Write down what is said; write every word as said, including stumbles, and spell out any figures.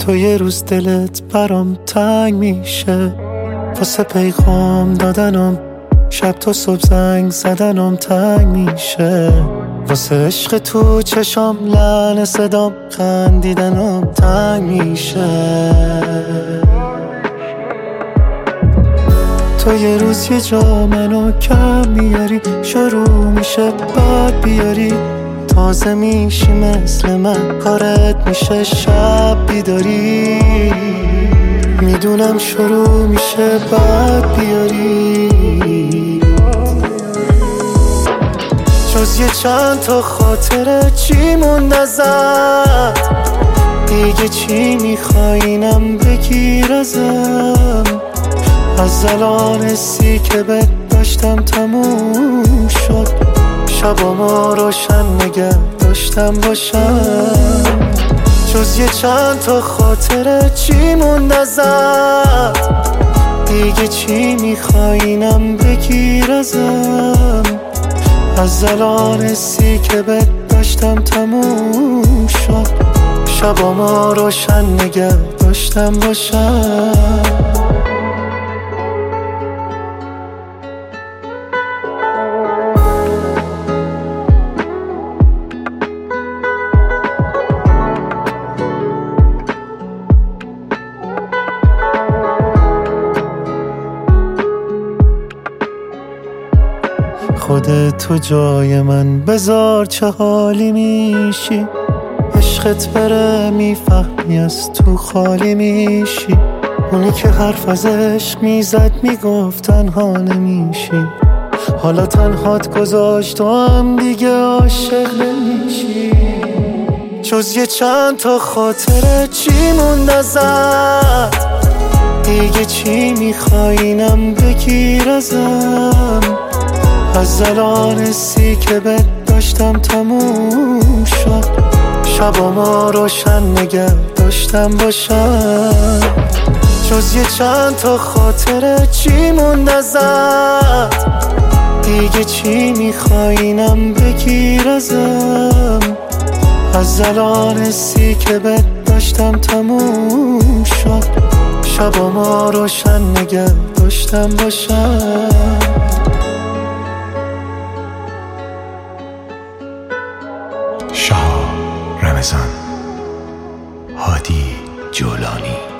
تو یه روز دلت برام تنگ میشه، واسه پیغام دادنم شب تا صبح زنگ زدنم تنگ میشه، واسه عشق تو چشام لعنه صدام خندیدنم تنگ میشه. تو یه روز یه جا منو کم میاری، شروع میشه بعد بیاری، تازه میشی مثل من کارت میشه شب بیداری، میدونم شروع میشه بعد بیاری. جز یه چند تا خاطره چی موند ازت، دیگه چی میخواینم بگیر ازم، از الان حسی که بهت داشتم تموم شد، شبامو روشن نگه داشتم باشم. جز یه چند تا خاطره چی موند ازت، دیگه چی میخواینم بگیر ازم، از الان حسی که بهت داشتم تموم شد، شبامو روشن نگه داشتم باشم. خودت تو جای من بذار چه حالی میشی، عشقت بره میفهمی از تو خالی میشی، اونی که حرف از عشق میزد میگفت تنها نمیشی، حالا تنهات گذاشت و هم دیگه عاشق نمیشی. جز یه چند تا خاطره چی موند ازت، دیگه چی میخواینم بگیر ازم، از الان حسی که بهت داشتم تموم شد، شبامو روشن نگه داشتم باشم. جز یه چند تا خاطره چی موند ازت، دیگه چی میخواینم بگیر ازم، از الان حسی که بهت داشتم تموم شد، شبامو روشن نگه داشتم باشم. شاه رمضان، هادی جولانی.